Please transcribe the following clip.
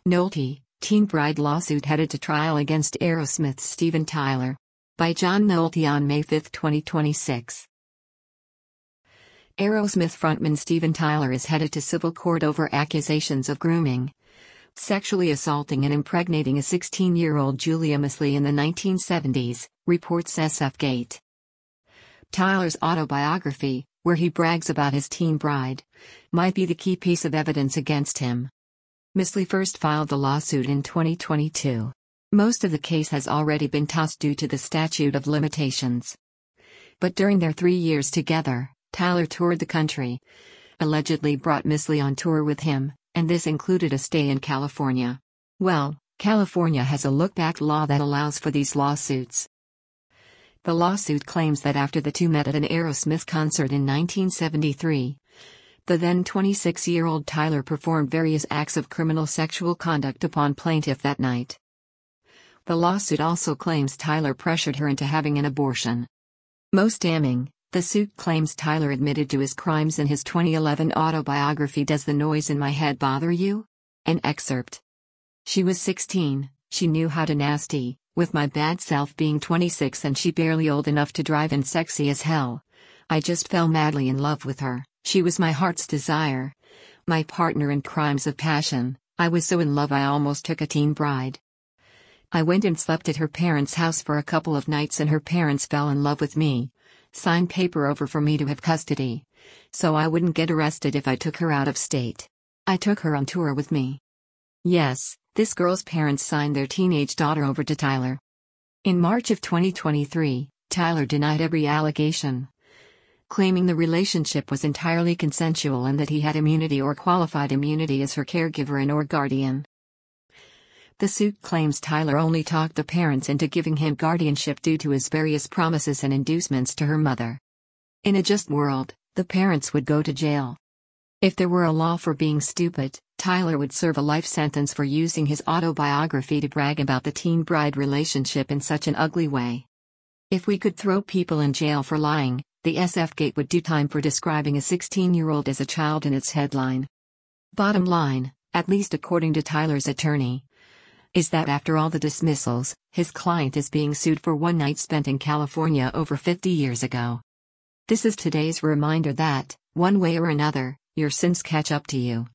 Nolte, teen bride lawsuit headed to trial against Aerosmith's Steven Tyler. By John Nolte on May 5, 2026. Aerosmith frontman Steven Tyler is headed to civil court over accusations of grooming, sexually assaulting and impregnating a 16-year-old Julia Misley in the 1970s, reports SFGate. Tyler's autobiography, where he brags about his teen bride, might be the key piece of evidence against him. Misley first filed the lawsuit in 2022. Most of the case has already been tossed due to the statute of limitations. But during their 3 years together, Tyler toured the country, allegedly brought Misley on tour with him, and this included a stay in California. Well, California has a look-back law that allows for these lawsuits. The lawsuit claims that after the two met at an Aerosmith concert in 1973, the then 26-year-old Tyler performed various acts of criminal sexual conduct upon plaintiff that night. The lawsuit also claims Tyler pressured her into having an abortion. Most damning, the suit claims Tyler admitted to his crimes in his 2011 autobiography Does the Noise in My Head Bother You? An excerpt. She was 16, she knew how to nasty, with my bad self being 26 and she barely old enough to drive and sexy as hell. I just fell madly in love with her, she was my heart's desire. My partner in crimes of passion, I was so in love I almost took a teen bride. I went and slept at her parents' house for a couple of nights and her parents fell in love with me, signed paper over for me to have custody, so I wouldn't get arrested if I took her out of state. I took her on tour with me. Yes, this girl's parents signed their teenage daughter over to Tyler. In March of 2023, Tyler denied every allegation, claiming the relationship was entirely consensual and that he had immunity or qualified immunity as her caregiver and/or guardian. The suit claims Tyler only talked the parents into giving him guardianship due to his various promises and inducements to her mother. In a just world, the parents would go to jail. If there were a law for being stupid, Tyler would serve a life sentence for using his autobiography to brag about the teen bride relationship in such an ugly way. If we could throw people in jail for lying, the SFGate would do time for describing a 16-year-old as a child in its headline. Bottom line, at least according to Tyler's attorney, is that after all the dismissals, his client is being sued for one night spent in California over 50 years ago. This is today's reminder that, one way or another, your sins catch up to you.